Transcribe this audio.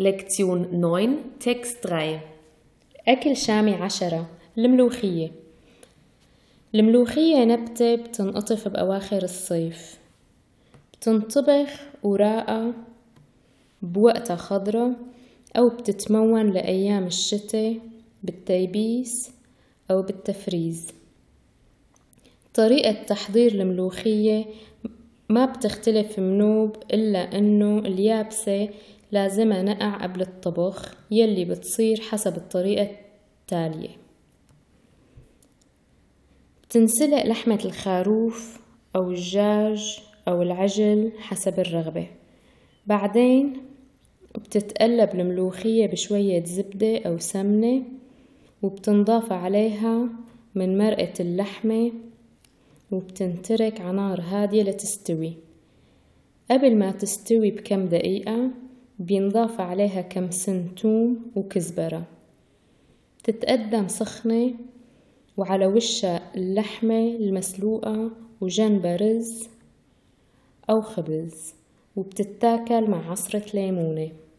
Lektion 9, Text 3. أكل شامي 10. الملوخية. الملوخية نبتة بتنقطف بأواخر الصيف، بتنطبخ وراقة بوقتها خضرة، أو بتتمون لأيام الشتاء بالتيبيس أو بالتفريز. طريقة تحضير الملوخية ما بتختلف منوب إلا إنه اليابسة لازمها نقع قبل الطبخ، يلي بتصير حسب الطريقة التالية. بتنسلق لحمة الخروف أو الدجاج أو العجل حسب الرغبة، بعدين بتتقلب الملوخية بشوية زبدة أو سمنة، وبتنضاف عليها من مرقة اللحمة، وبتنترك على نار هادية لتستوي. قبل ما تستوي بكم دقيقة بينضاف عليها كم سن توم وكزبرة. تتقدم سخنة وعلى وشها اللحمة المسلوقة وجنبها رز أو خبز، وبتتاكل مع عصرة ليمونة.